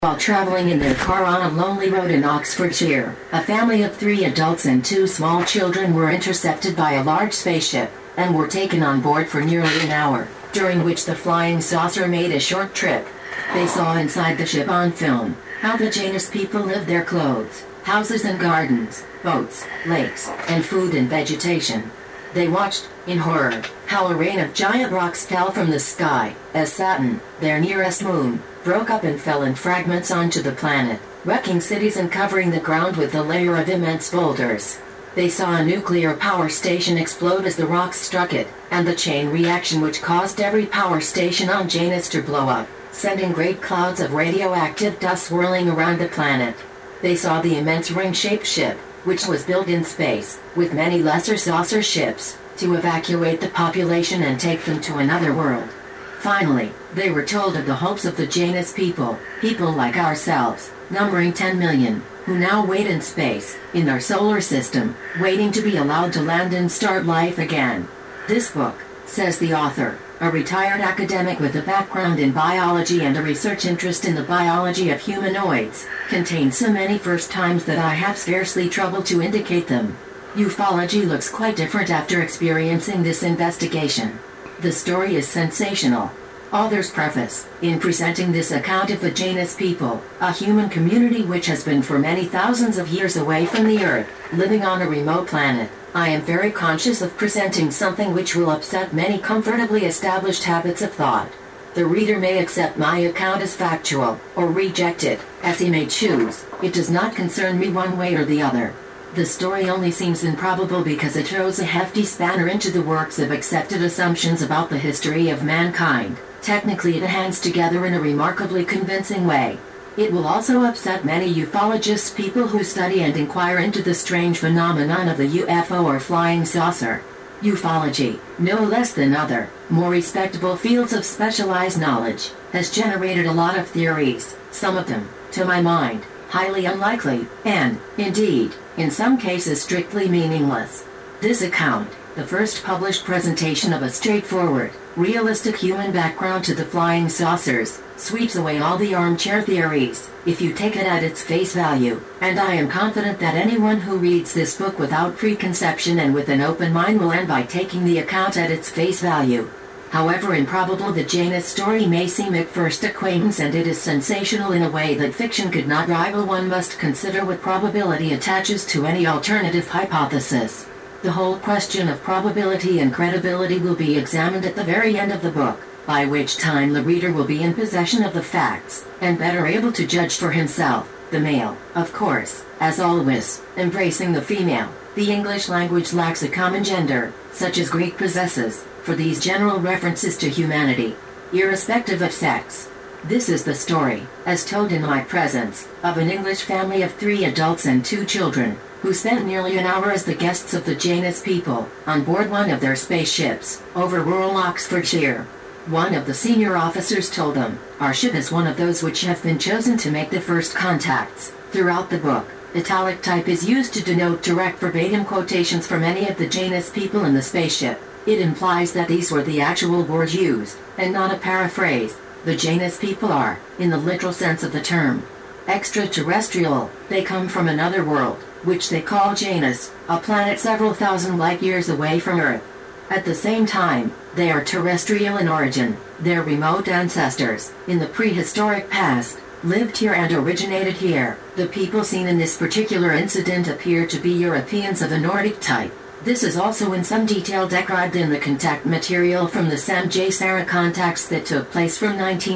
While traveling in their car on a lonely road in Oxfordshire, a family of 3 adults and 2 small children were intercepted by a large spaceship, and were taken on board for nearly an hour, during which the flying saucer made a short trip. They saw inside the ship on film how the Janus people lived, their clothes, houses and gardens, boats, lakes, and food and vegetation. They watched, in horror, how a rain of giant rocks fell from the sky, as Saturn, their nearest moon, broke up and fell in fragments onto the planet, wrecking cities and covering the ground with a layer of immense boulders. They saw a nuclear power station explode as the rocks struck it, and the chain reaction which caused every power station on Janus to blow up, sending great clouds of radioactive dust swirling around the planet. They saw the immense ring-shaped ship, which was built in space, with many lesser saucer ships, to evacuate the population and take them to another world. Finally, they were told of the hopes of the Janus people like ourselves, numbering 10 million, who now wait in space, in our solar system, waiting to be allowed to land and start life again. This book, says the author, a retired academic with a background in biology and a research interest in the biology of humanoids, contains so many first times that I have scarcely trouble to indicate them. Ufology looks quite different after experiencing this investigation. The story is sensational. Author's preface: in presenting this account of the Janus people, a human community which has been for many thousands of years away from the Earth, living on a remote planet, I am very conscious of presenting something which will upset many comfortably established habits of thought. The reader may accept my account as factual, or reject it, as he may choose. It does not concern me one way or the other. The story only seems improbable because it throws a hefty spanner into the works of accepted assumptions about the history of mankind. Technically it hangs together in a remarkably convincing way. It will also upset many ufologists, people who study and inquire into the strange phenomenon of the UFO or flying saucer. Ufology, no less than other, more respectable fields of specialized knowledge, has generated a lot of theories, some of them, to my mind, highly unlikely, and, indeed, in some cases strictly meaningless. This account, the first published presentation of a straightforward, realistic human background to the flying saucers, sweeps away all the armchair theories, if you take it at its face value, and I am confident that anyone who reads this book without preconception and with an open mind will end by taking the account at its face value. However improbable the Janus story may seem at first acquaintance, and it is sensational in a way that fiction could not rival, one must consider what probability attaches to any alternative hypothesis. The whole question of probability and credibility will be examined at the very end of the book, by which time the reader will be in possession of the facts, and better able to judge for himself. The male, of course, as always, embracing the female. The English language lacks a common gender, such as Greek possesses, for these general references to humanity, irrespective of sex. This is the story, as told in my presence, of an English family of 3 adults and 2 children, who spent nearly an hour as the guests of the Janus people, on board one of their spaceships, over rural Oxfordshire. One of the senior officers told them, "Our ship is one of those which have been chosen to make the first contacts." Throughout the book, italic type is used to denote direct verbatim quotations from any of the Janus people in the spaceship. It implies that these were the actual words used, and not a paraphrase. The Janus people are, in the literal sense of the term, extraterrestrial. They come from another world, which they call Janus, a planet several thousand light years away from Earth. At the same time, they are terrestrial in origin. Their remote ancestors, in the prehistoric past, lived here and originated here. The people seen in this particular incident appear to be Europeans of the Nordic type. This is also in some detail described in the contact material from the Sam J. Sarah contacts that took place from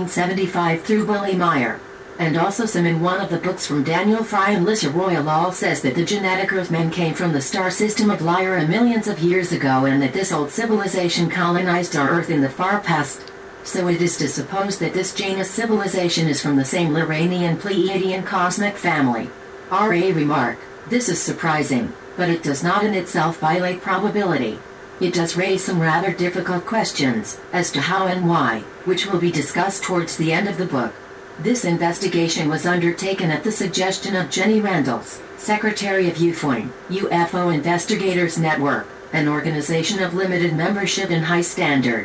1975 through Willie Meyer. And also some in one of the books from Daniel Fry and Lisa Royal says that the genetic Earthmen came from the star system of Lyra millions of years ago, and that this old civilization colonized our Earth in the far past. So it is to suppose that this Janus civilization is from the same Lyranian Pleiadian cosmic family. R.A. remark: this is surprising, but it does not in itself violate probability. It does raise some rather difficult questions, as to how and why, which will be discussed towards the end of the book. This investigation was undertaken at the suggestion of Jenny Randalls, Secretary of UFOIN, UFO Investigators Network, an organization of limited membership and high standards.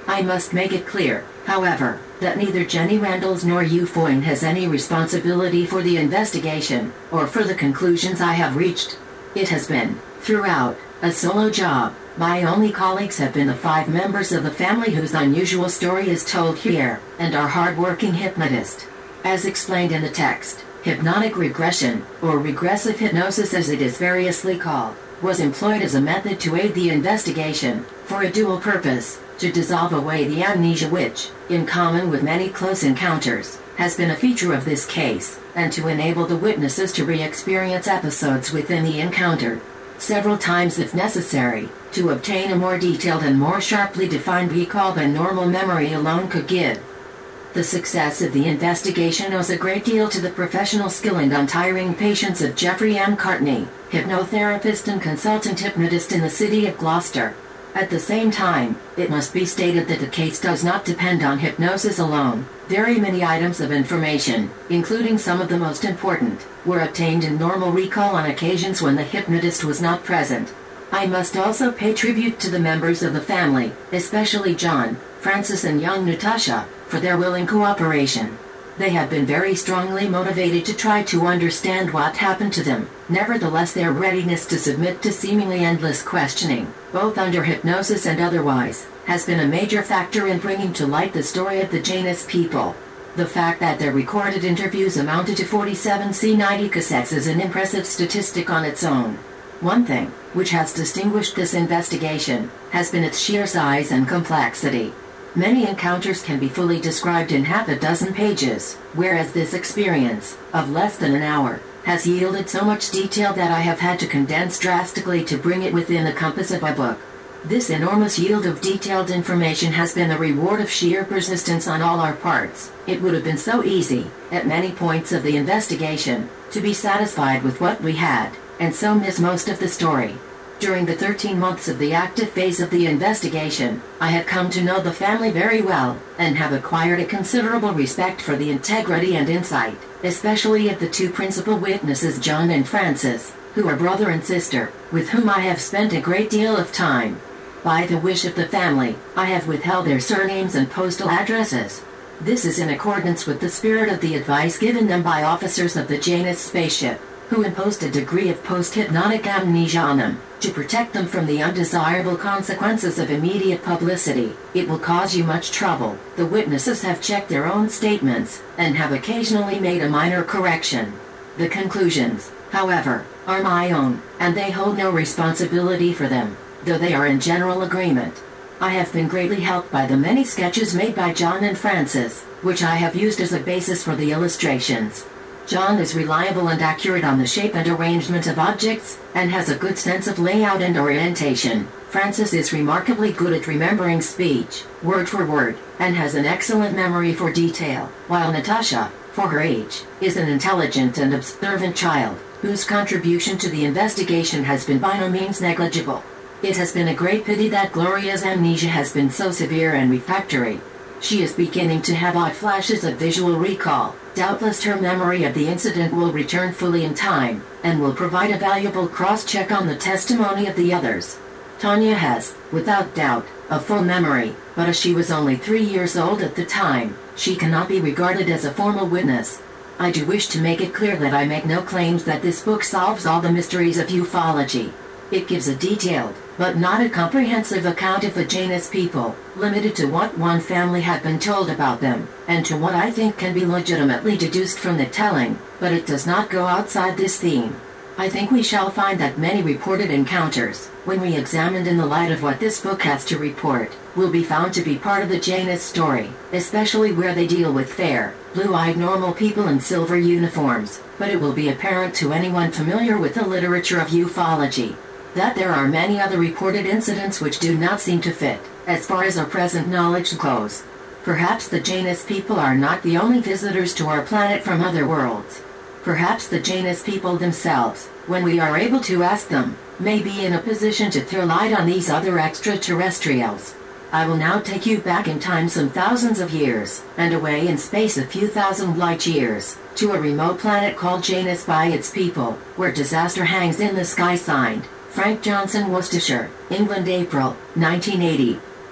I must make it clear, however, that neither Jenny Randles nor Yu Foyne has any responsibility for the investigation, or for the conclusions I have reached. It has been, throughout, a solo job. My only colleagues have been the 5 members of the family whose unusual story is told here, and our hard-working hypnotist. As explained in the text, hypnotic regression, or regressive hypnosis as it is variously called, was employed as a method to aid the investigation, for a dual purpose, to dissolve away the amnesia which, in common with many close encounters, has been a feature of this case, and to enable the witnesses to re-experience episodes within the encounter, several times if necessary, to obtain a more detailed and more sharply defined recall than normal memory alone could give. The success of the investigation owes a great deal to the professional skill and untiring patience of Jeffrey M. Cartney, hypnotherapist and consultant hypnotist in the city of Gloucester. At the same time, it must be stated that the case does not depend on hypnosis alone. Very many items of information, including some of the most important, were obtained in normal recall on occasions when the hypnotist was not present. I must also pay tribute to the members of the family, especially John, Francis and young Natasha, for their willing cooperation. They have been very strongly motivated to try to understand what happened to them. Nevertheless, their readiness to submit to seemingly endless questioning, both under hypnosis and otherwise, has been a major factor in bringing to light the story of the Janus people. The fact that their recorded interviews amounted to 47 C90 cassettes is an impressive statistic on its own. One thing, which has distinguished this investigation, has been its sheer size and complexity. Many encounters can be fully described in half a dozen pages, whereas this experience, of less than an hour, has yielded so much detail that I have had to condense drastically to bring it within the compass of a book. This enormous yield of detailed information has been the reward of sheer persistence on all our parts. It would have been so easy, at many points of the investigation, to be satisfied with what we had, and so miss most of the story. During the 13 months of the active phase of the investigation, I have come to know the family very well, and have acquired a considerable respect for the integrity and insight, especially of the 2 principal witnesses, John and Francis, who are brother and sister, with whom I have spent a great deal of time. By the wish of the family, I have withheld their surnames and postal addresses. This is in accordance with the spirit of the advice given them by officers of the Janus spaceship, who imposed a degree of post-hypnotic amnesia on them, to protect them from the undesirable consequences of immediate publicity. It will cause you much trouble. The witnesses have checked their own statements, and have occasionally made a minor correction. The conclusions, however, are my own, and they hold no responsibility for them, though they are in general agreement. I have been greatly helped by the many sketches made by John and Francis, which I have used as a basis for the illustrations. John is reliable and accurate on the shape and arrangement of objects, and has a good sense of layout and orientation. Francis is remarkably good at remembering speech, word for word, and has an excellent memory for detail, while Natasha, for her age, is an intelligent and observant child, whose contribution to the investigation has been by no means negligible. It has been a great pity that Gloria's amnesia has been so severe and refractory. She is beginning to have odd flashes of visual recall. Doubtless her memory of the incident will return fully in time, and will provide a valuable cross-check on the testimony of the others. Tanya has, without doubt, a full memory, but as she was only 3 years old at the time, she cannot be regarded as a formal witness. I do wish to make it clear that I make no claims that this book solves all the mysteries of ufology. It gives a detailed, but not a comprehensive account of the Janus people, limited to what one family had been told about them, and to what I think can be legitimately deduced from the telling, but it does not go outside this theme. I think we shall find that many reported encounters, when re-examined in the light of what this book has to report, will be found to be part of the Janus story, especially where they deal with fair, blue-eyed normal people in silver uniforms, but it will be apparent to anyone familiar with the literature of ufology that there are many other reported incidents which do not seem to fit, as far as our present knowledge goes. Perhaps the Janus people are not the only visitors to our planet from other worlds. Perhaps the Janus people themselves, when we are able to ask them, may be in a position to throw light on these other extraterrestrials. I will now take you back in time some thousands of years, and away in space a few thousand light years, to a remote planet called Janus by its people, where disaster hangs in the sky. Signed, Frank Johnson, Worcestershire, England, April, 1980.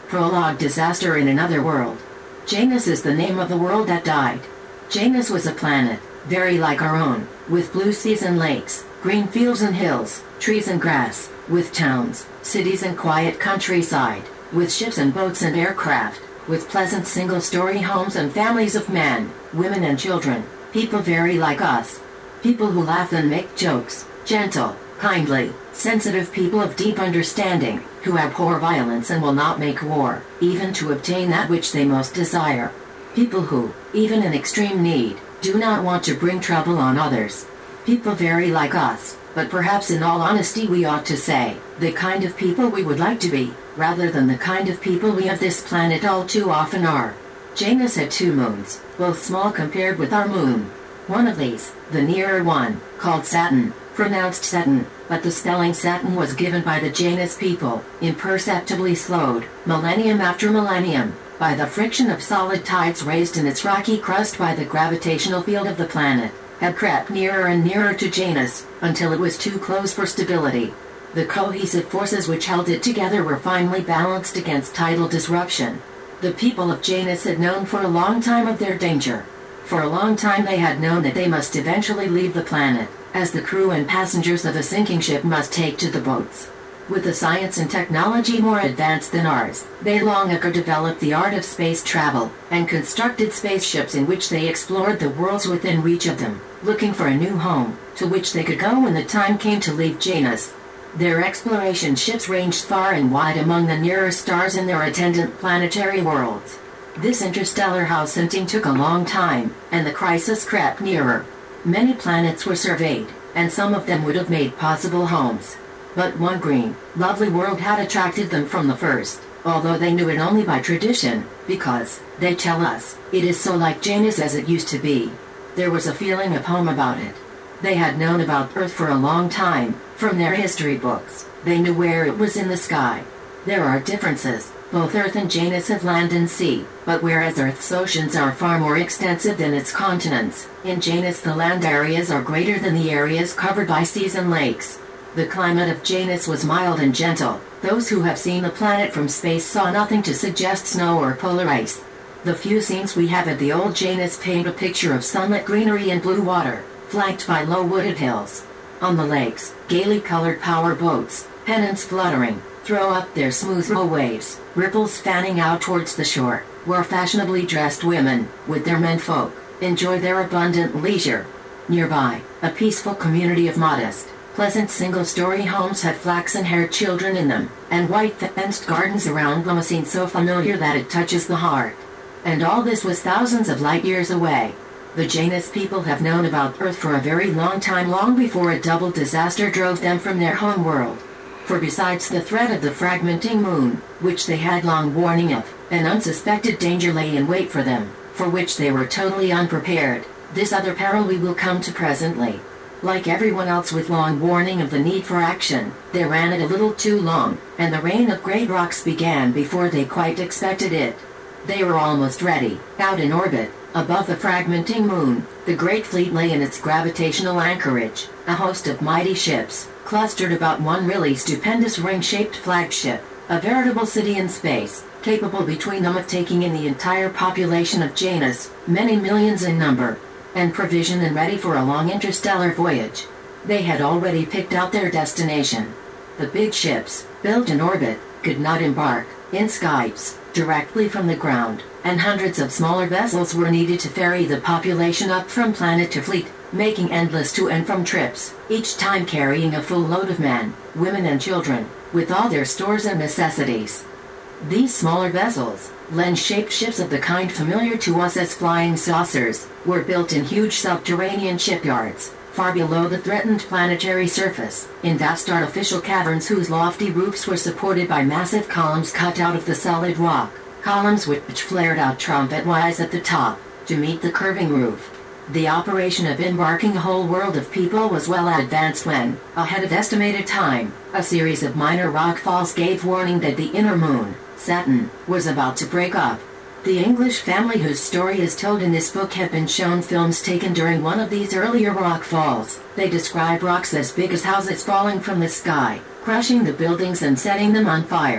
Prologue: Disaster in Another World. Janus is the name of the world that died. Janus was a planet, very like our own, with blue seas and lakes, green fields and hills, trees and grass, with towns, cities and quiet countryside, with ships and boats and aircraft, with pleasant single-story homes and families of men, women and children, people very like us. People who laugh and make jokes, gentle, kindly, sensitive people of deep understanding, who abhor violence and will not make war, even to obtain that which they most desire. People who, even in extreme need, do not want to bring trouble on others. People very like us, but perhaps in all honesty we ought to say, the kind of people we would like to be, rather than the kind of people we of this planet all too often are. Janus had 2 moons, both small compared with our moon. One of these, the nearer one, called Saturn, pronounced Saturn, but the spelling Saturn was given by the Janus people, imperceptibly slowed, millennium after millennium, by the friction of solid tides raised in its rocky crust by the gravitational field of the planet, had crept nearer and nearer to Janus, until it was too close for stability. The cohesive forces which held it together were finally balanced against tidal disruption. The people of Janus had known for a long time of their danger. For a long time they had known that they must eventually leave the planet, as the crew and passengers of a sinking ship must take to the boats. With a science and technology more advanced than ours, they long ago developed the art of space travel, and constructed spaceships in which they explored the worlds within reach of them, looking for a new home, to which they could go when the time came to leave Janus. Their exploration ships ranged far and wide among the nearer stars in their attendant planetary worlds. This interstellar house hunting took a long time, and the crisis crept nearer. Many planets were surveyed, and some of them would have made possible homes. But one green, lovely world had attracted them from the first, although they knew it only by tradition, because, they tell us, it is so like Janus as it used to be. There was a feeling of home about it. They had known about Earth for a long time, from their history books. They knew where it was in the sky. There are differences. Both Earth and Janus have land and sea, but whereas Earth's oceans are far more extensive than its continents, in Janus the land areas are greater than the areas covered by seas and lakes. The climate of Janus was mild and gentle. Those who have seen the planet from space saw nothing to suggest snow or polar ice. The few scenes we have at the old Janus paint a picture of sunlit greenery and blue water, flanked by low wooded hills. On the lakes, gaily colored power boats, pennants fluttering, throw up their smooth row waves, ripples fanning out towards the shore, where fashionably dressed women, with their menfolk, enjoy their abundant leisure. Nearby, a peaceful community of modest, pleasant single-story homes had flaxen-haired children in them, and white fenced gardens around them, a scene so familiar that it touches the heart. And all this was thousands of light years away. The Janus people have known about Earth for a very long time, long before a double disaster drove them from their home world. For besides the threat of the fragmenting moon, which they had long warning of, an unsuspected danger lay in wait for them, for which they were totally unprepared. This other peril we will come to presently. Like everyone else with long warning of the need for action, they ran it a little too long, and the rain of great rocks began before they quite expected it. They were almost ready, out in orbit, above the fragmenting moon. The great fleet lay in its gravitational anchorage, a host of mighty ships, clustered about one really stupendous ring-shaped flagship, a veritable city in space, capable between them of taking in the entire population of Janus, many millions in number, and provisioned and ready for a long interstellar voyage. They had already picked out their destination. The big ships, built in orbit, could not embark, in skies, directly from the ground, and hundreds of smaller vessels were needed to ferry the population up from planet to fleet, making endless to and from trips, each time carrying a full load of men, women and children, with all their stores and necessities. These smaller vessels, lens-shaped ships of the kind familiar to us as flying saucers, were built in huge subterranean shipyards, far below the threatened planetary surface, in vast artificial caverns whose lofty roofs were supported by massive columns cut out of the solid rock, columns which flared out trumpet-wise at the top, to meet the curving roof. The operation of embarking a whole world of people was well advanced when, ahead of estimated time, a series of minor rockfalls gave warning that the inner moon, Saturn, was about to break up. The English family whose story is told in this book have been shown films taken during one of these earlier rockfalls. They describe rocks as big as houses falling from the sky, crushing the buildings and setting them on fire.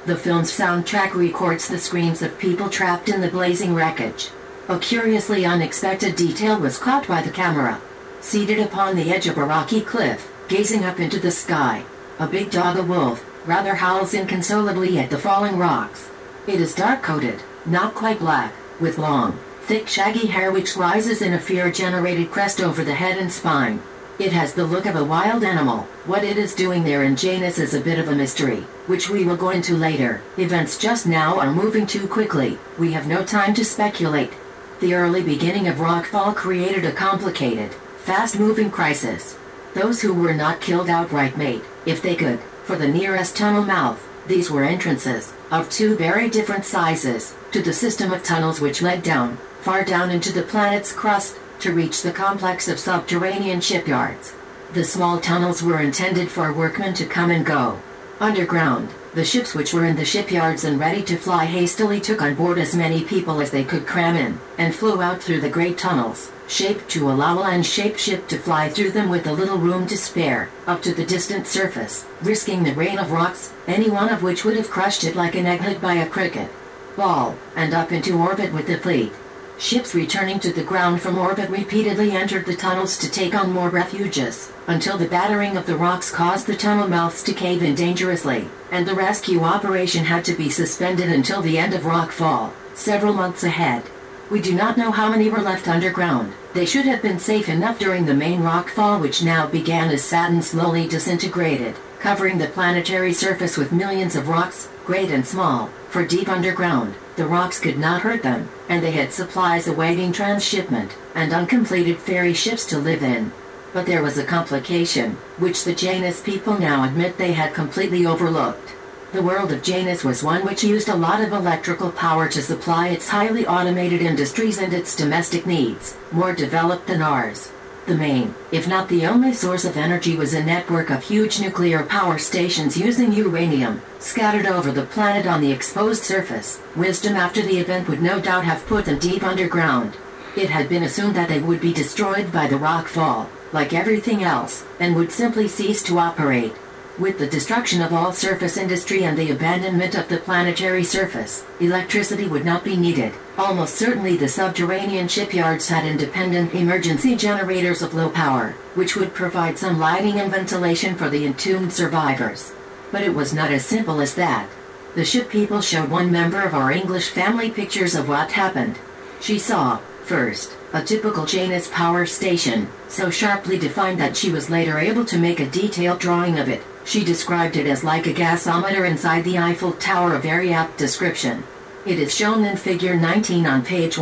The film's soundtrack records the screams of people trapped in the blazing wreckage. A curiously unexpected detail was caught by the camera. Seated upon the edge of a rocky cliff, gazing up into the sky, a big dog, a wolf, rather howls inconsolably at the falling rocks. It is dark-coated, not quite black, with long, thick shaggy hair which rises in a fear-generated crest over the head and spine. It has the look of a wild animal. What it is doing there in Janus is a bit of a mystery, which we will go into later. Events just now are moving too quickly. We have no time to speculate. The early beginning of rockfall created a complicated, fast-moving crisis. Those who were not killed outright made, if they could, for the nearest tunnel mouth. These were entrances, of two very different sizes, to the system of tunnels which led down, far down into the planet's crust, to reach the complex of subterranean shipyards. The small tunnels were intended for workmen to come and go. Underground, the ships which were in the shipyards and ready to fly hastily took on board as many people as they could cram in, and flew out through the great tunnels, shaped to allow a land-shaped ship to fly through them with a little room to spare, up to the distant surface, risking the rain of rocks, any one of which would have crushed it like an egg hit by a cricket ball, and up into orbit with the fleet. Ships returning to the ground from orbit repeatedly entered the tunnels to take on more refuges, until the battering of the rocks caused the tunnel mouths to cave in dangerously, and the rescue operation had to be suspended until the end of rockfall, several months ahead. We do not know how many were left underground. They should have been safe enough during the main rockfall, which now began as Saturn slowly disintegrated, covering the planetary surface with millions of rocks, great and small. For deep underground, the rocks could not hurt them, and they had supplies awaiting transshipment, and uncompleted ferry ships to live in. But there was a complication, which the Janus people now admit they had completely overlooked. The world of Janus was one which used a lot of electrical power to supply its highly automated industries and its domestic needs, more developed than ours. The main, if not the only source of energy was a network of huge nuclear power stations using uranium, scattered over the planet on the exposed surface. Wisdom after the event would no doubt have put them deep underground. It had been assumed that they would be destroyed by the rockfall, like everything else, and would simply cease to operate. With the destruction of all surface industry and the abandonment of the planetary surface, electricity would not be needed. Almost certainly the subterranean shipyards had independent emergency generators of low power, which would provide some lighting and ventilation for the entombed survivors. But it was not as simple as that. The ship people showed one member of our English family pictures of what happened. She saw, first, a typical Janus power station, so sharply defined that she was later able to make a detailed drawing of it. She described it as like a gasometer inside the Eiffel Tower, a very apt description. It is shown in figure 19 on page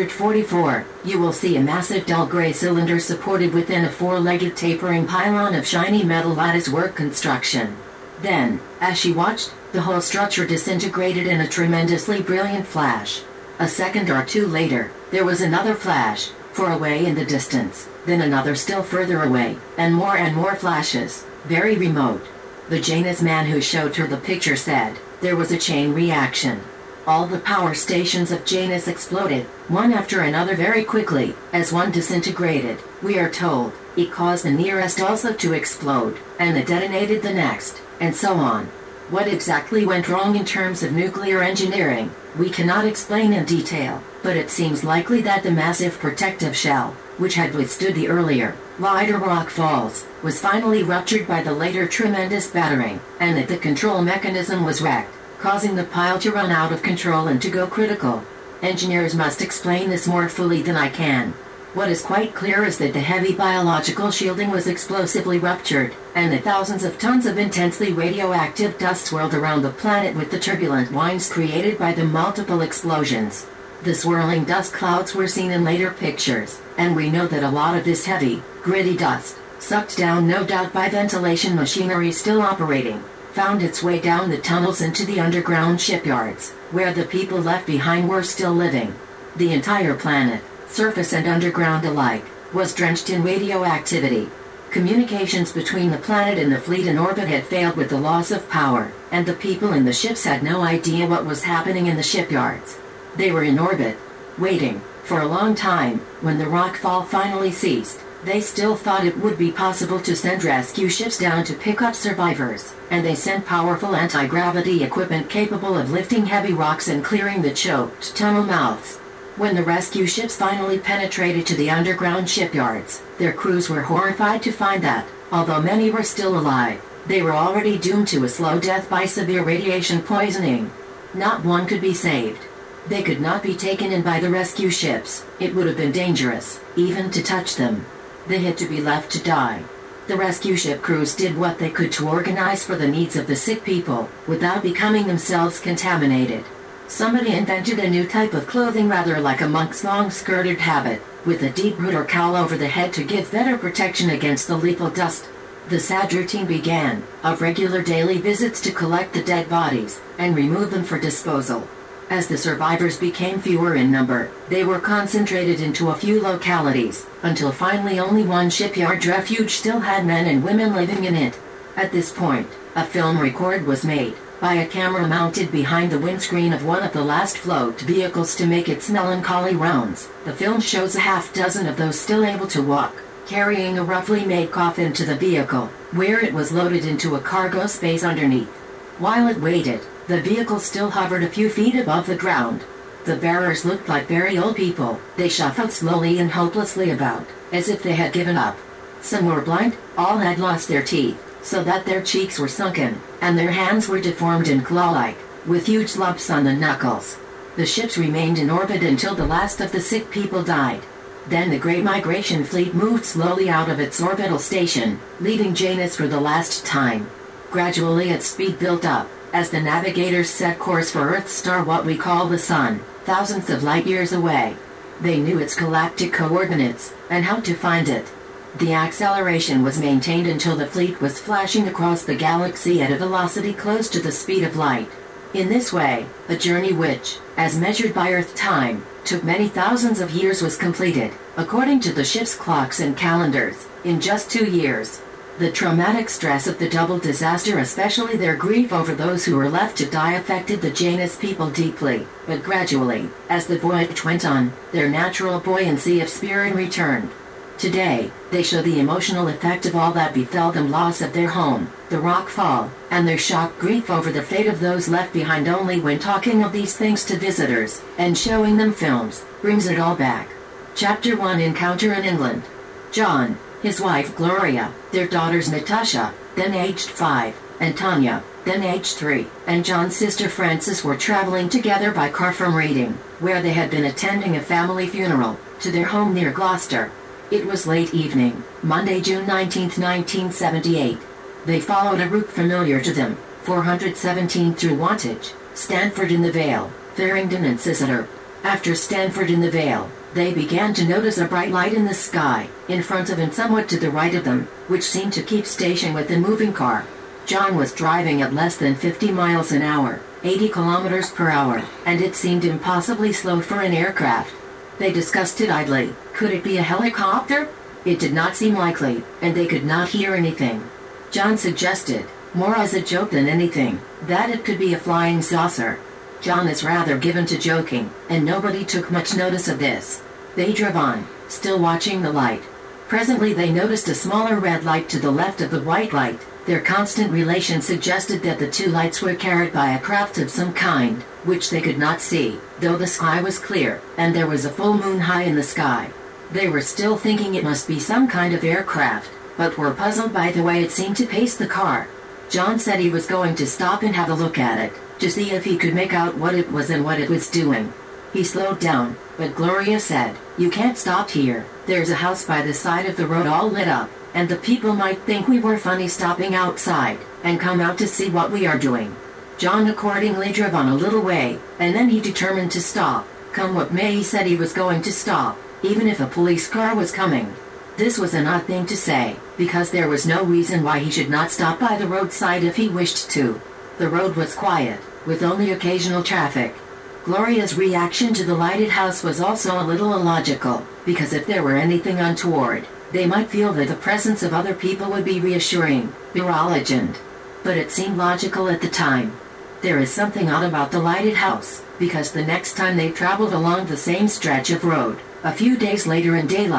144. You will see a massive dull gray cylinder supported within a four-legged tapering pylon of shiny metal latticework construction. Then, as she watched, the whole structure disintegrated in a tremendously brilliant flash. A second or two later, there was another flash, far away in the distance, then another still further away, and more flashes, very remote. The Janus man who showed her the picture said, there was a chain reaction. All the power stations of Janus exploded, one after another very quickly, as one disintegrated. We are told, it caused the nearest also to explode, and it detonated the next, and so on. What exactly went wrong in terms of nuclear engineering, we cannot explain in detail, but it seems likely that the massive protective shell, which had withstood the earlier, lighter rock falls, was finally ruptured by the later tremendous battering, and that the control mechanism was wrecked, causing the pile to run out of control and to go critical. Engineers must explain this more fully than I can. What is quite clear is that the heavy biological shielding was explosively ruptured, and that thousands of tons of intensely radioactive dust swirled around the planet with the turbulent winds created by the multiple explosions. The swirling dust clouds were seen in later pictures, and we know that a lot of this heavy, gritty dust, sucked down no doubt by ventilation machinery still operating, found its way down the tunnels into the underground shipyards, where the people left behind were still living. The entire planet, surface and underground alike, was drenched in radioactivity. Communications between the planet and the fleet in orbit had failed with the loss of power, and the people in the ships had no idea what was happening in the shipyards. They were in orbit, waiting, for a long time. When the rockfall finally ceased, They still thought it would be possible to send rescue ships down to pick up survivors, and they sent powerful anti-gravity equipment capable of lifting heavy rocks and clearing the choked tunnel mouths. When the rescue ships finally penetrated to the underground shipyards, their crews were horrified to find that, although many were still alive, they were already doomed to a slow death by severe radiation poisoning. Not one could be saved. They could not be taken in by the rescue ships. It would have been dangerous, even to touch them. They had to be left to die. The rescue ship crews did what they could to organize for the needs of the sick people, without becoming themselves contaminated. Somebody invented a new type of clothing rather like a monk's long-skirted habit, with a deep hood or cowl over the head to give better protection against the lethal dust. The sad routine began, of regular daily visits to collect the dead bodies, and remove them for disposal. As the survivors became fewer in number, they were concentrated into a few localities, until finally only one shipyard refuge still had men and women living in it. At this point, a film record was made, by a camera mounted behind the windscreen of one of the last float vehicles to make its melancholy rounds. The film shows a half dozen of those still able to walk, carrying a roughly made coffin to the vehicle, where it was loaded into a cargo space underneath. While it waited, the vehicle still hovered a few feet above the ground. The bearers looked like very old people. They shuffled slowly and hopelessly about, as if they had given up. Some were blind, all had lost their teeth, so that their cheeks were sunken, and their hands were deformed and claw-like, with huge lumps on the knuckles. The ships remained in orbit until the last of the sick people died. Then the Great Migration Fleet moved slowly out of its orbital station, leaving Janus for the last time. Gradually its speed built up, as the navigators set course for Earth's star, what we call the Sun, thousands of light years away. They knew its galactic coordinates, and how to find it. The acceleration was maintained until the fleet was flashing across the galaxy at a velocity close to the speed of light. In this way, a journey which, as measured by Earth time, took many thousands of years was completed, according to the ship's clocks and calendars, in just 2 years. The traumatic stress of the double disaster, especially their grief over those who were left to die, affected the Janus people deeply, but gradually, as the voyage went on, their natural buoyancy of spirit returned. Today, they show the emotional effect of all that befell them: loss of their home, the rock fall, and their shocked grief over the fate of those left behind. Only when talking of these things to visitors, and showing them films, brings it all back. Chapter 1: Encounter in England. John, his wife Gloria, their daughters Natasha, then aged 5, and Tanya, then aged 3, and John's sister Frances were traveling together by car from Reading, where they had been attending a family funeral, to their home near Gloucester. It was late evening, Monday, June 19, 1978. They followed a route familiar to them, 417 through Wantage, Stanford in the Vale, Farringdon and Cissitter. After Stanford in the Vale, they began to notice a bright light in the sky, in front of and somewhat to the right of them, which seemed to keep station with the moving car. John was driving at less than 50 miles an hour, 80 kilometers per hour, and it seemed impossibly slow for an aircraft. They discussed it idly. Could it be a helicopter? It did not seem likely, and they could not hear anything. John suggested, more as a joke than anything, that it could be a flying saucer. John is rather given to joking, and nobody took much notice of this. They drove on, still watching the light. Presently they noticed a smaller red light to the left of the white light. Their constant relation suggested that the two lights were carried by a craft of some kind, which they could not see, though the sky was clear, and there was a full moon high in the sky. They were still thinking it must be some kind of aircraft, but were puzzled by the way it seemed to pace the car. John said he was going to stop and have a look at it, to see if he could make out what it was and what it was doing. He slowed down, but Gloria said, "You can't stop here. There's a house by the side of the road all lit up, and the people might think we were funny stopping outside, and come out to see what we are doing." John accordingly drove on a little way, and then he determined to stop. Come what may, he said he was going to stop, even if a police car was coming. This was an odd thing to say, because there was no reason why he should not stop by the roadside if he wished to. The road was quiet, with only occasional traffic. Gloria's reaction to the lighted house was also a little illogical, because if there were anything untoward, they might feel that the presence of other people would be reassuring, legend. But it seemed logical at the time. There is something odd about the lighted house, because the next time they traveled along the same stretch of road, a few days later in daylight,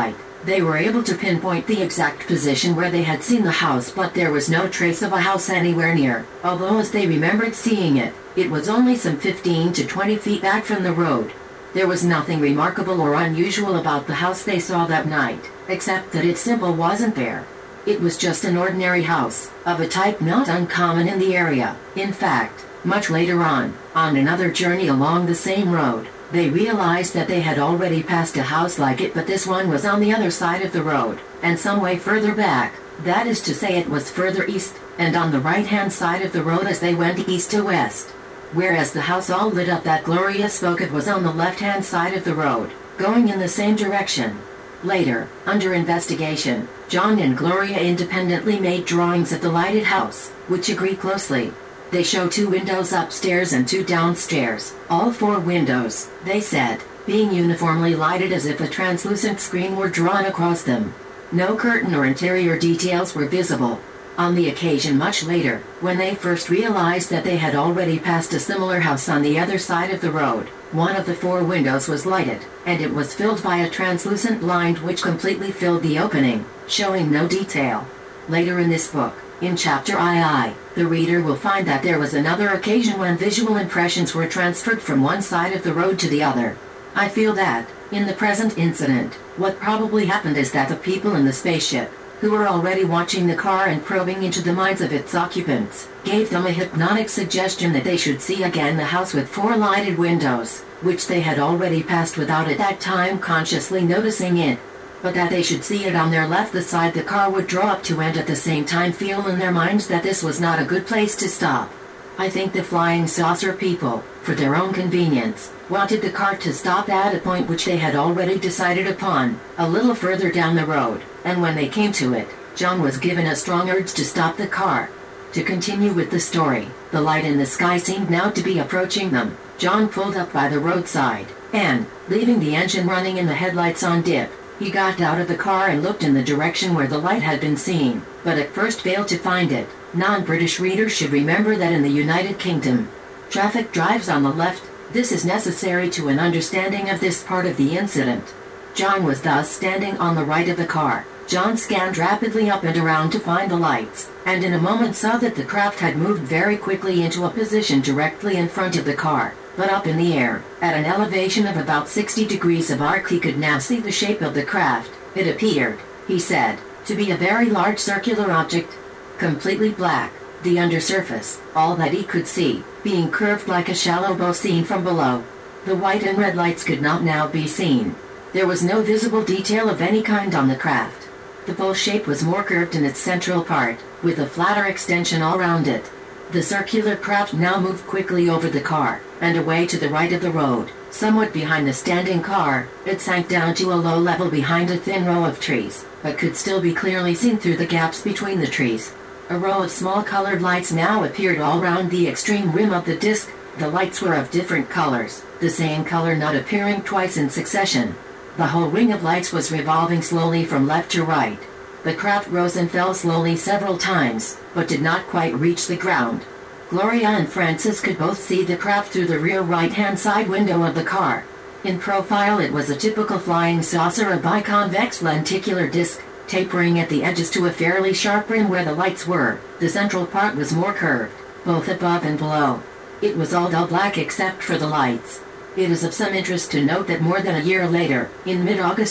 They were able to pinpoint the exact position where they had seen the house, but there was no trace of a house anywhere near, although as they remembered seeing it, it was only some 15 to 20 feet back from the road. There was nothing remarkable or unusual about the house they saw that night, except that its symbol wasn't there. It was just an ordinary house, of a type not uncommon in the area. In fact, much later on another journey along the same road, they realized that they had already passed a house like it, but this one was on the other side of the road, and some way further back. That is to say, it was further east, and on the right-hand side of the road as they went east to west. Whereas the house all lit up that Gloria spoke of was on the left-hand side of the road, going in the same direction. Later, under investigation, John and Gloria independently made drawings of the lighted house, which agree closely. They show 2 windows upstairs and 2 downstairs, all 4 windows, they said, being uniformly lighted as if a translucent screen were drawn across them. No curtain or interior details were visible. On the occasion much later, when they first realized that they had already passed a similar house on the other side of the road, one of the 4 windows was lighted, and it was filled by a translucent blind which completely filled the opening, showing no detail. Later in this book, in chapter II, the reader will find that there was another occasion when visual impressions were transferred from one side of the road to the other. I feel that, in the present incident, what probably happened is that the people in the spaceship, who were already watching the car and probing into the minds of its occupants, gave them a hypnotic suggestion that they should see again the house with 4 lighted windows, which they had already passed without at that time consciously noticing it. But that they should see it on their left, the side the car would draw up to, and at the same time feel in their minds that this was not a good place to stop. I think the flying saucer people, for their own convenience, wanted the car to stop at a point which they had already decided upon, a little further down the road, and when they came to it, John was given a strong urge to stop the car. To continue with the story, the light in the sky seemed now to be approaching them. John pulled up by the roadside, and, leaving the engine running and the headlights on dip, he got out of the car and looked in the direction where the light had been seen, but at first failed to find it. Non-British readers should remember that in the United Kingdom, traffic drives on the left. This is necessary to an understanding of this part of the incident. John was thus standing on the right of the car. John scanned rapidly up and around to find the lights, and in a moment saw that the craft had moved very quickly into a position directly in front of the car, but up in the air, at an elevation of about 60 degrees of arc. He could now see the shape of the craft. It appeared, he said, to be a very large circular object, completely black, the undersurface, all that he could see, being curved like a shallow bow seen from below. The white and red lights could not now be seen. There was no visible detail of any kind on the craft. The bowl shape was more curved in its central part, with a flatter extension all round it. The circular craft now moved quickly over the car, and away to the right of the road, somewhat behind the standing car. It sank down to a low level behind a thin row of trees, but could still be clearly seen through the gaps between the trees. A row of small colored lights now appeared all round the extreme rim of the disc. The lights were of different colors, the same color not appearing twice in succession. The whole ring of lights was revolving slowly from left to right. The craft rose and fell slowly several times, but did not quite reach the ground. Gloria and Francis could both see the craft through the rear right-hand side window of the car. In profile it was a typical flying saucer, a biconvex lenticular disc, tapering at the edges to a fairly sharp rim where the lights were. The central part was more curved, both above and below. It was all dull black except for the lights. It is of some interest to note that more than a year later, in mid-August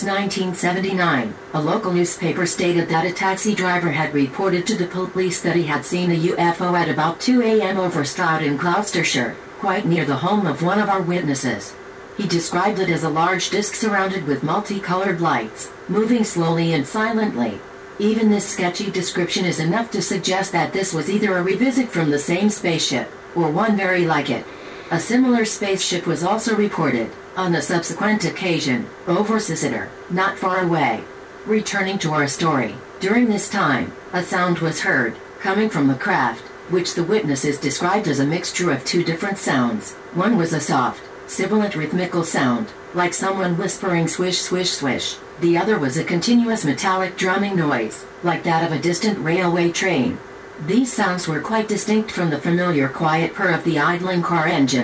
1979, a local newspaper stated that a taxi driver had reported to the police that he had seen a UFO at about 2 a.m. over Stroud in Gloucestershire, quite near the home of one of our witnesses. He described it as a large disc surrounded with multicolored lights, moving slowly and silently. Even this sketchy description is enough to suggest that this was either a revisit from the same spaceship, or one very like it. A similar spaceship was also reported, on a subsequent occasion, over Cissitter, not far away. Returning to our story, during this time, a sound was heard, coming from the craft, which the witnesses described as a mixture of 2 different sounds. One was a soft, sibilant rhythmical sound, like someone whispering swish swish swish. The other was a continuous metallic drumming noise, like that of a distant railway train. These sounds were quite distinct from the familiar quiet purr of the idling car engine.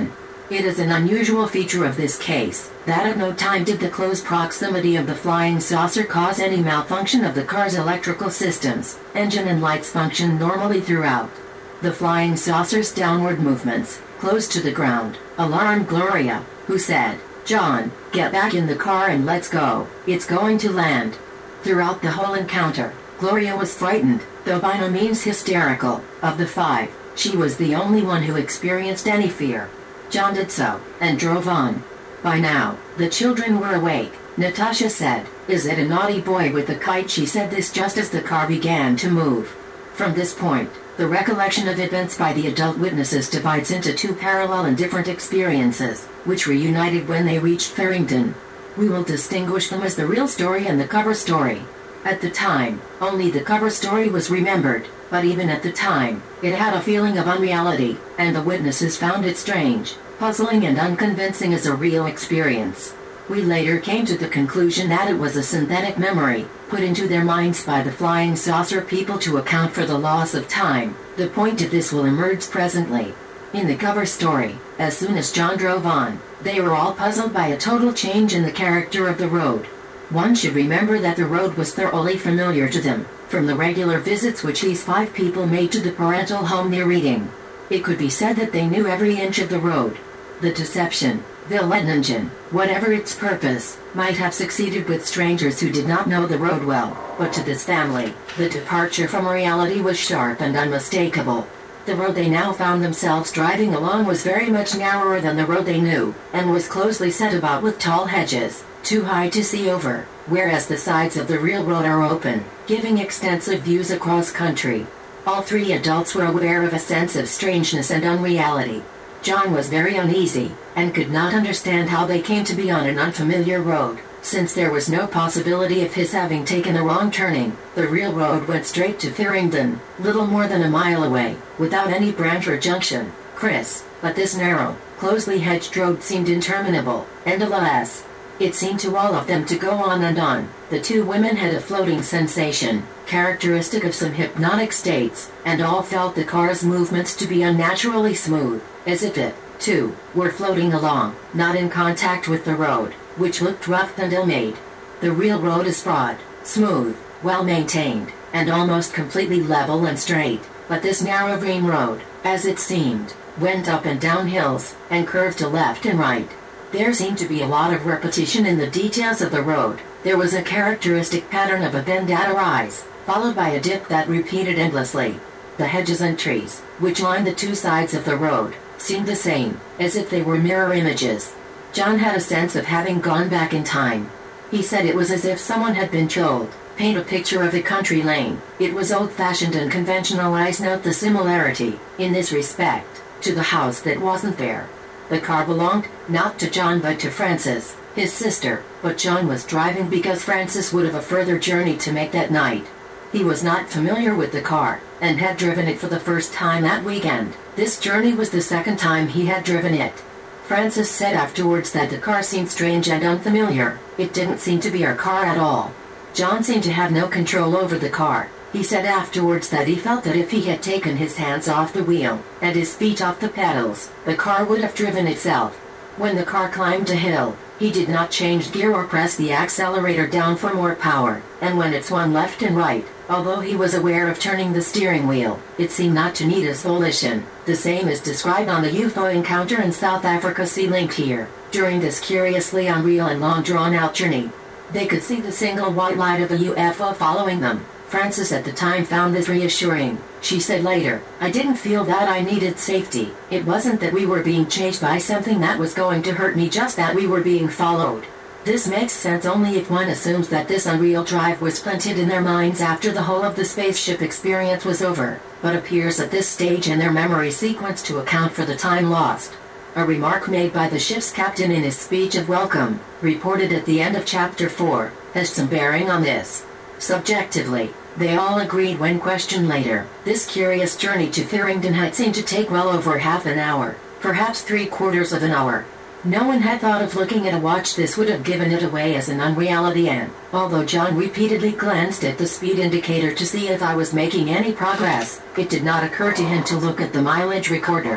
It is an unusual feature of this case, that at no time did the close proximity of the flying saucer cause any malfunction of the car's electrical systems. Engine and lights function normally throughout. The flying saucer's downward movements, close to the ground, alarmed Gloria, who said, "John, get back in the car and let's go, it's going to land." Throughout the whole encounter, Gloria was frightened, though by no means hysterical. Of the five, she was the only one who experienced any fear. John did so, and drove on. By now, the children were awake. Natasha said, "Is it a naughty boy with a kite?" She said this just as the car began to move. From this point, the recollection of events by the adult witnesses divides into two parallel and different experiences, which reunited when they reached Farrington. We will distinguish them as the real story and the cover story. At the time, only the cover story was remembered, but even at the time, it had a feeling of unreality, and the witnesses found it strange, puzzling and unconvincing as a real experience. We later came to the conclusion that it was a synthetic memory, put into their minds by the flying saucer people to account for the loss of time. The point of this will emerge presently. In the cover story, as soon as John drove on, they were all puzzled by a total change in the character of the road. One should remember that the road was thoroughly familiar to them, from the regular visits which these five people made to the parental home near Reading. It could be said that they knew every inch of the road. The deception, Villeneuve, whatever its purpose, might have succeeded with strangers who did not know the road well, but to this family, the departure from reality was sharp and unmistakable. The road they now found themselves driving along was very much narrower than the road they knew, and was closely set about with tall hedges, too high to see over, whereas the sides of the real road are open, giving extensive views across country. All three adults were aware of a sense of strangeness and unreality. John was very uneasy, and could not understand how they came to be on an unfamiliar road, since there was no possibility of his having taken a wrong turning. The real road went straight to Farrington, little more than a mile away, without any branch or junction. But this narrow, closely hedged road seemed interminable, and alas, it seemed to all of them to go on and on. The two women had a floating sensation, characteristic of some hypnotic states, and all felt the car's movements to be unnaturally smooth, as if it, too, were floating along, not in contact with the road, which looked rough and ill-made. The real road is broad, smooth, well-maintained, and almost completely level and straight, but this narrow green road, as it seemed, went up and down hills, and curved to left and right. There seemed to be a lot of repetition in the details of the road. There was a characteristic pattern of a bend at a rise, followed by a dip that repeated endlessly. The hedges and trees, which lined the two sides of the road, seemed the same, as if they were mirror images. John had a sense of having gone back in time. He said it was as if someone had been told, "Paint a picture of a country lane." It was old-fashioned and conventionalized. Note the similarity, in this respect, to the house that wasn't there. The car belonged, not to John but to Frances, his sister, but John was driving because Frances would have a further journey to make that night. He was not familiar with the car, and had driven it for the first time that weekend. This journey was the second time he had driven it. Frances said afterwards that the car seemed strange and unfamiliar. It didn't seem to be her car at all. John seemed to have no control over the car. He said afterwards that he felt that if he had taken his hands off the wheel, and his feet off the pedals, the car would have driven itself. When the car climbed a hill, he did not change gear or press the accelerator down for more power, and when it swung left and right, although he was aware of turning the steering wheel, it seemed not to need his volition. The same is described on the UFO encounter in South Africa. See link here. During this curiously unreal and long drawn-out journey, they could see the single white light of a UFO following them. Frances at the time found this reassuring. She said later, "I didn't feel that I needed safety. It wasn't that we were being chased by something that was going to hurt me, just that we were being followed." This makes sense only if one assumes that this unreal drive was planted in their minds after the whole of the spaceship experience was over, but appears at this stage in their memory sequence to account for the time lost. A remark made by the ship's captain in his speech of welcome, reported at the end of Chapter 4, has some bearing on this. Subjectively, they all agreed when questioned later. This curious journey to Farrington had seemed to take well over half an hour, perhaps 3/4 of an hour. No one had thought of looking at a watch. This would have given it away as an unreality, and, although John repeatedly glanced at the speed indicator to see if I was making any progress, it did not occur to him to look at the mileage recorder.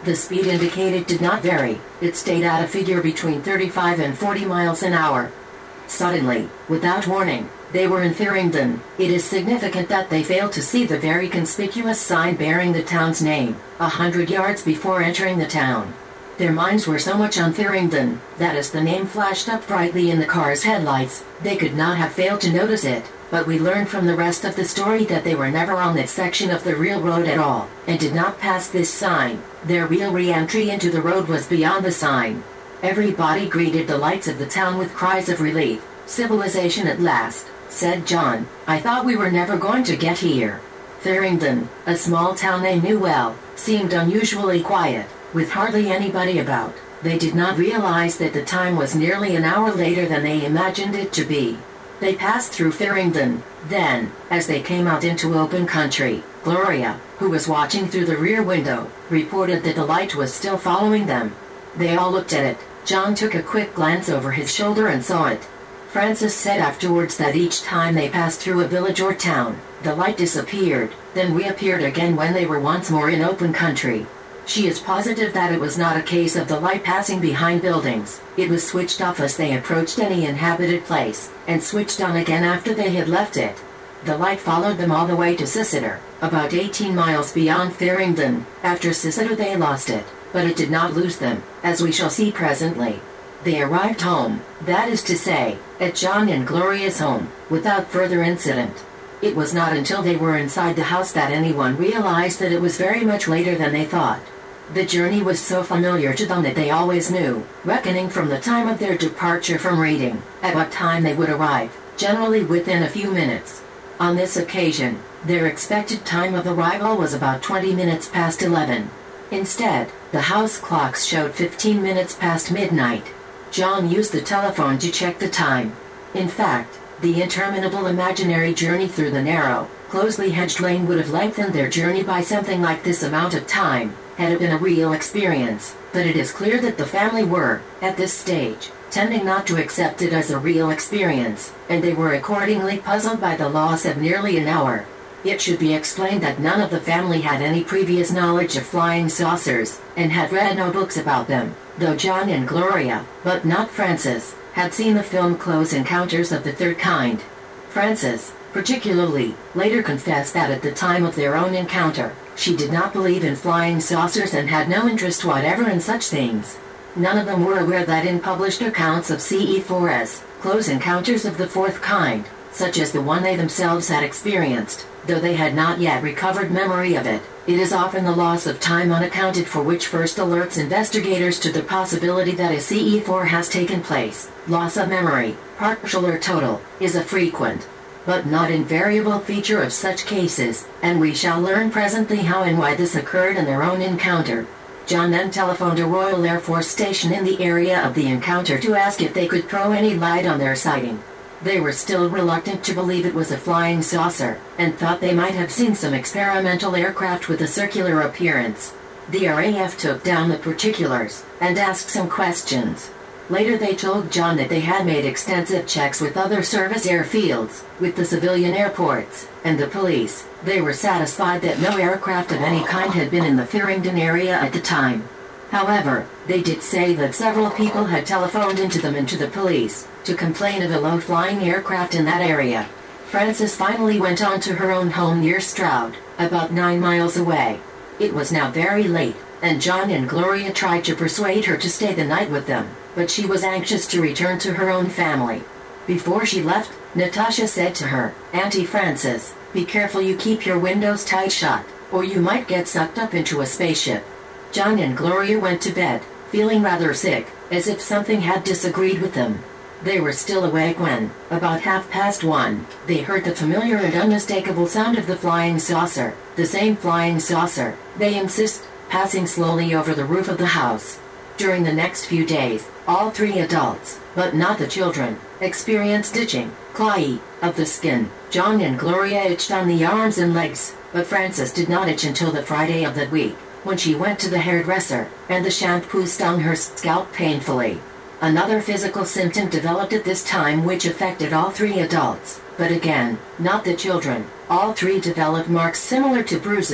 The speed indicated did not vary. It stayed at a figure between 35 and 40 miles an hour. Suddenly, without warning, they were in Farringdon. It is significant that they failed to see the very conspicuous sign bearing the town's name, 100 yards before entering the town. Their minds were so much on Farringdon, that as the name flashed up brightly in the car's headlights, they could not have failed to notice it, but we learned from the rest of the story that they were never on that section of the real road at all, and did not pass this sign. Their real re-entry into the road was beyond the sign. Everybody greeted the lights of the town with cries of relief. "Civilization at last," said John. "I thought we were never going to get here." Farringdon, a small town they knew well, seemed unusually quiet, with hardly anybody about. They did not realize that the time was nearly an hour later than they imagined it to be. They passed through Farringdon. Then, as they came out into open country, Gloria, who was watching through the rear window, reported that the light was still following them. They all looked at it. John took a quick glance over his shoulder and saw it. Francis said afterwards that each time they passed through a village or town, the light disappeared, then reappeared again when they were once more in open country. She is positive that it was not a case of the light passing behind buildings. It was switched off as they approached any inhabited place, and switched on again after they had left it. The light followed them all the way to Cissitter, about 18 miles beyond Farringdon. After Cissitter they lost it, but it did not lose them, as we shall see presently. They arrived home, that is to say, at John and Gloria's home, without further incident. It was not until they were inside the house that anyone realized that it was very much later than they thought. The journey was so familiar to them that they always knew, reckoning from the time of their departure from Reading, at what time they would arrive, generally within a few minutes. On this occasion, their expected time of arrival was about 20 minutes past 11. Instead, the house clocks showed 15 minutes past midnight. John used the telephone to check the time. In fact, the interminable imaginary journey through the narrow, closely hedged lane would have lengthened their journey by something like this amount of time, had it been a real experience, but it is clear that the family were, at this stage, tending not to accept it as a real experience, and they were accordingly puzzled by the loss of nearly an hour. It should be explained that none of the family had any previous knowledge of flying saucers, and had read no books about them, though John and Gloria, but not Frances, had seen the film Close Encounters of the Third Kind. Frances, particularly, later confessed that at the time of their own encounter, she did not believe in flying saucers and had no interest whatever in such things. None of them were aware that in published accounts of CE4S, Close Encounters of the Fourth Kind, such as the one they themselves had experienced, though they had not yet recovered memory of it, it is often the loss of time unaccounted for which first alerts investigators to the possibility that a CE4 has taken place. Loss of memory, partial or total, is a frequent, but not invariable feature of such cases, and we shall learn presently how and why this occurred in their own encounter. John then telephoned a Royal Air Force station in the area of the encounter to ask if they could throw any light on their sighting. They were still reluctant to believe it was a flying saucer, and thought they might have seen some experimental aircraft with a circular appearance. The RAF took down the particulars, and asked some questions. Later they told John that they had made extensive checks with other service airfields, with the civilian airports, and the police. They were satisfied that no aircraft of any kind had been in the Farringdon area at the time. However, they did say that several people had telephoned into them and to the police, to complain of a low-flying aircraft in that area. Frances finally went on to her own home near Stroud, about 9 miles away. It was now very late, and John and Gloria tried to persuade her to stay the night with them, but she was anxious to return to her own family. Before she left, Natasha said to her, "Auntie Frances, be careful you keep your windows tight shut, or you might get sucked up into a spaceship." John and Gloria went to bed, feeling rather sick, as if something had disagreed with them. They were still awake when, about 1:30, they heard the familiar and unmistakable sound of the flying saucer, the same flying saucer, they insist, passing slowly over the roof of the house. During the next few days, all 3 adults, but not the children, experienced itching, clawing, of the skin. John and Gloria itched on the arms and legs, but Frances did not itch until the Friday of that week, when she went to the hairdresser, and the shampoo stung her scalp painfully. Another physical symptom developed at this time which affected all 3 adults, but again, not the children. All 3 developed marks similar to bruises,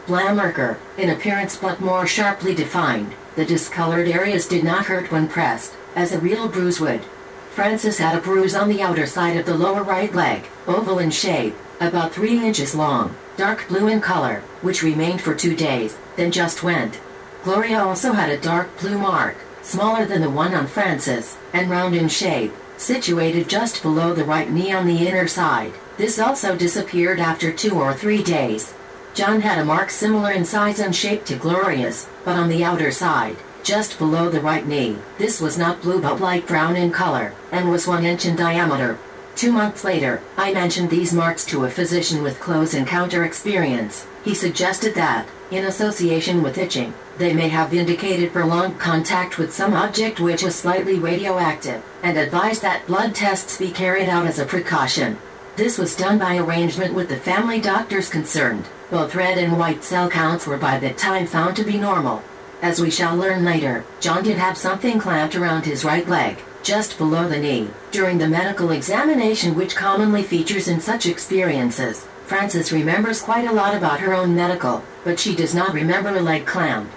Blammerker, in appearance but more sharply defined. The discolored areas did not hurt when pressed, as a real bruise would. Frances had a bruise on the outer side of the lower right leg, oval in shape, about 3 inches long, dark blue in color, which remained for 2 days, then just went. Gloria also had a dark blue mark, smaller than the one on Frances, and round in shape, situated just below the right knee on the inner side. This also disappeared after 2 or 3 days. John had a mark similar in size and shape to Gloria's, but on the outer side, just below the right knee. This was not blue but light brown in color, and was 1 inch in diameter. 2 months later, I mentioned these marks to a physician with close encounter experience. He suggested that, in association with itching, they may have indicated prolonged contact with some object which was slightly radioactive, and advised that blood tests be carried out as a precaution. This was done by arrangement with the family doctors concerned. Both red and white cell counts were by that time found to be normal. As we shall learn later, John did have something clamped around his right leg, just below the knee. During the medical examination which commonly features in such experiences, Frances remembers quite a lot about her own medical, but she does not remember a leg clam.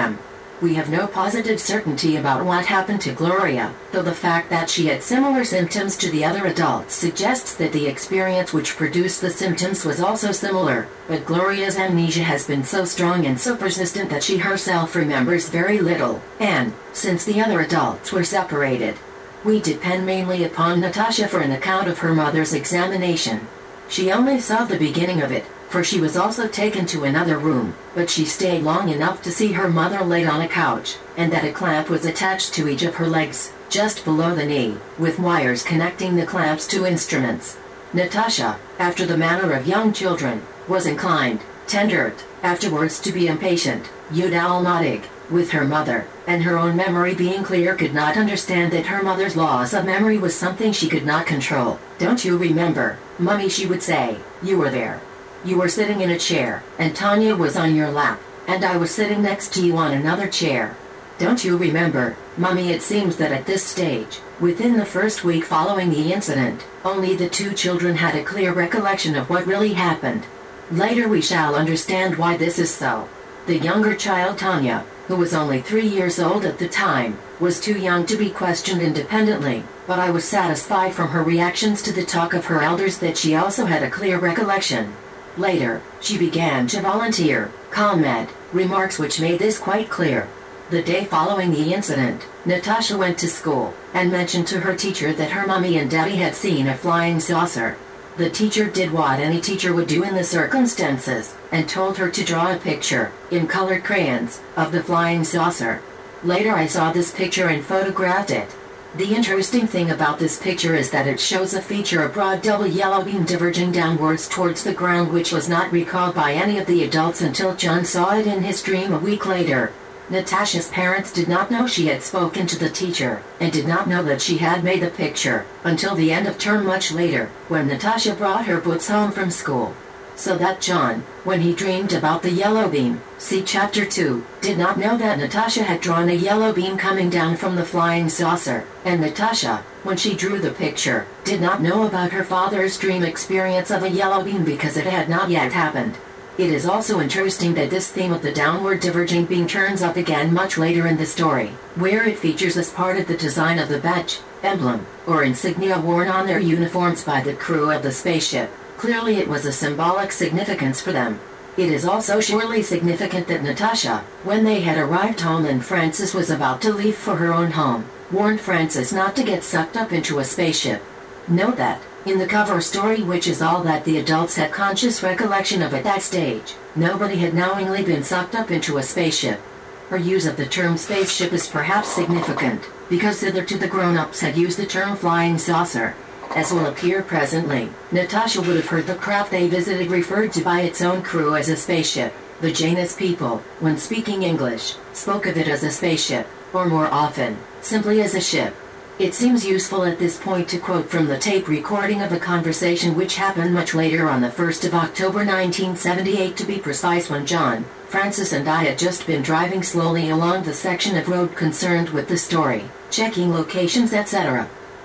We have no positive certainty about what happened to Gloria, though the fact that she had similar symptoms to the other adults suggests that the experience which produced the symptoms was also similar, but Gloria's amnesia has been so strong and so persistent that she herself remembers very little, and, since the other adults were separated, we depend mainly upon Natasha for an account of her mother's examination. She only saw the beginning of it, for she was also taken to another room, but she stayed long enough to see her mother laid on a couch, and that a clamp was attached to each of her legs, just below the knee, with wires connecting the clamps to instruments. Natasha, after the manner of young children, was inclined, tendered, afterwards to be impatient, eudalmatic, with her mother, and her own memory being clear could not understand that her mother's loss of memory was something she could not control. "Don't you remember, Mummy?" she would say. "You were there. You were sitting in a chair, and Tanya was on your lap, and I was sitting next to you on another chair. Don't you remember, Mummy?" It seems that at this stage, within the first week following the incident, only the 2 children had a clear recollection of what really happened. Later we shall understand why this is so. The younger child, Tanya, who was only 3 years old at the time, was too young to be questioned independently, but I was satisfied from her reactions to the talk of her elders that she also had a clear recollection. Later, she began to volunteer, ComEd, remarks which made this quite clear. The day following the incident, Natasha went to school, and mentioned to her teacher that her mummy and daddy had seen a flying saucer. The teacher did what any teacher would do in the circumstances, and told her to draw a picture, in colored crayons, of the flying saucer. Later I saw this picture and photographed it. The interesting thing about this picture is that it shows a feature, a broad double yellow beam diverging downwards towards the ground, which was not recalled by any of the adults until John saw it in his dream a week later. Natasha's parents did not know she had spoken to the teacher, and did not know that she had made the picture, until the end of term much later, when Natasha brought her books home from school. So that John, when he dreamed about the yellow beam, see chapter 2, did not know that Natasha had drawn a yellow beam coming down from the flying saucer, and Natasha, when she drew the picture, did not know about her father's dream experience of a yellow beam because it had not yet happened. It is also interesting that this theme of the downward diverging beam turns up again much later in the story, where it features as part of the design of the badge, emblem, or insignia worn on their uniforms by the crew of the spaceship. Clearly it was a symbolic significance for them. It is also surely significant that Natasha, when they had arrived home and Frances was about to leave for her own home, warned Frances not to get sucked up into a spaceship. Note that, in the cover story, which is all that the adults had conscious recollection of at that stage, nobody had knowingly been sucked up into a spaceship. Her use of the term spaceship is perhaps significant, because hitherto the grown-ups had used the term flying saucer. As will appear presently, Natasha would have heard the craft they visited referred to by its own crew as a spaceship. The Janus people, when speaking English, spoke of it as a spaceship, or more often, simply as a ship. It seems useful at this point to quote from the tape recording of a conversation which happened much later on the 1st of October 1978 to be precise, when John, Frances and I had just been driving slowly along the section of road concerned with the story, checking locations etc.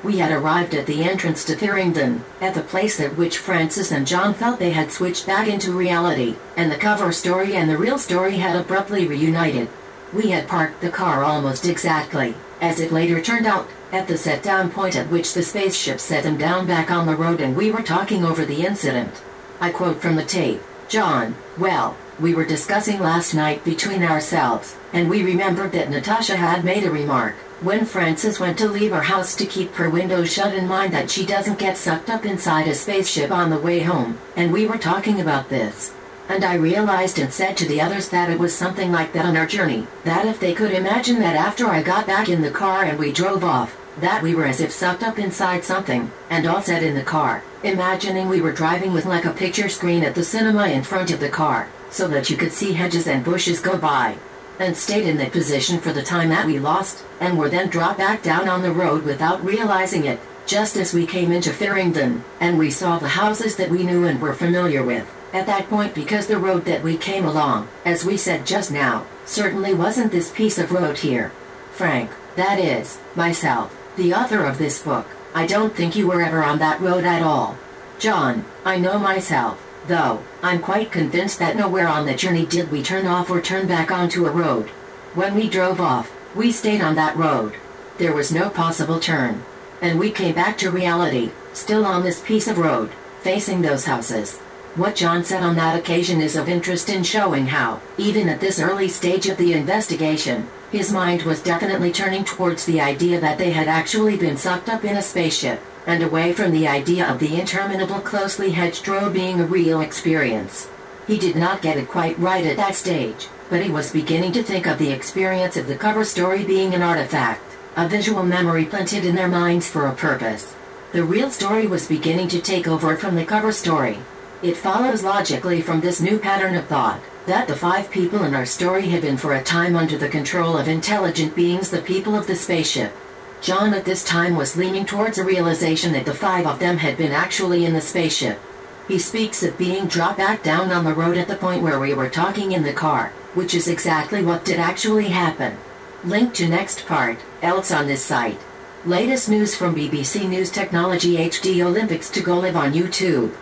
We had arrived at the entrance to Therington, at the place at which Francis and John felt they had switched back into reality, and the cover story and the real story had abruptly reunited. We had parked the car almost exactly, as it later turned out, at the set-down point at which the spaceship set them down back on the road, and we were talking over the incident. I quote from the tape, "John, well, we were discussing last night between ourselves, and we remembered that Natasha had made a remark, when Frances went to leave her house to keep her windows shut in mind that she doesn't get sucked up inside a spaceship on the way home, and we were talking about this. And I realized and said to the others that it was something like that on our journey, that if they could imagine that after I got back in the car and we drove off, that we were as if sucked up inside something, and all said in the car, imagining we were driving with like a picture screen at the cinema in front of the car, so that you could see hedges and bushes go by, and stayed in that position for the time that we lost, and were then dropped back down on the road without realizing it, just as we came into Therington, and we saw the houses that we knew and were familiar with, at that point, because the road that we came along, as we said just now, certainly wasn't this piece of road here. Frank, that is, myself, the author of this book, I don't think you were ever on that road at all. John, I know myself, though, I'm quite convinced that nowhere on the journey did we turn off or turn back onto a road. When we drove off, we stayed on that road. There was no possible turn. And we came back to reality, still on this piece of road, facing those houses. What John said on that occasion is of interest in showing how, even at this early stage of the investigation, his mind was definitely turning towards the idea that they had actually been sucked up in a spaceship, and away from the idea of the interminable closely hedged road being a real experience. He did not get it quite right at that stage, but he was beginning to think of the experience of the cover story being an artifact, a visual memory planted in their minds for a purpose. The real story was beginning to take over from the cover story. It follows logically from this new pattern of thought, that the 5 people in our story had been for a time under the control of intelligent beings, the people of the spaceship. John at this time was leaning towards a realization that the 5 of them had been actually in the spaceship. He speaks of being dropped back down on the road at the point where we were talking in the car, which is exactly what did actually happen. Link to next part, else on this site. Latest news from BBC News Technology HD Olympics to go live on YouTube.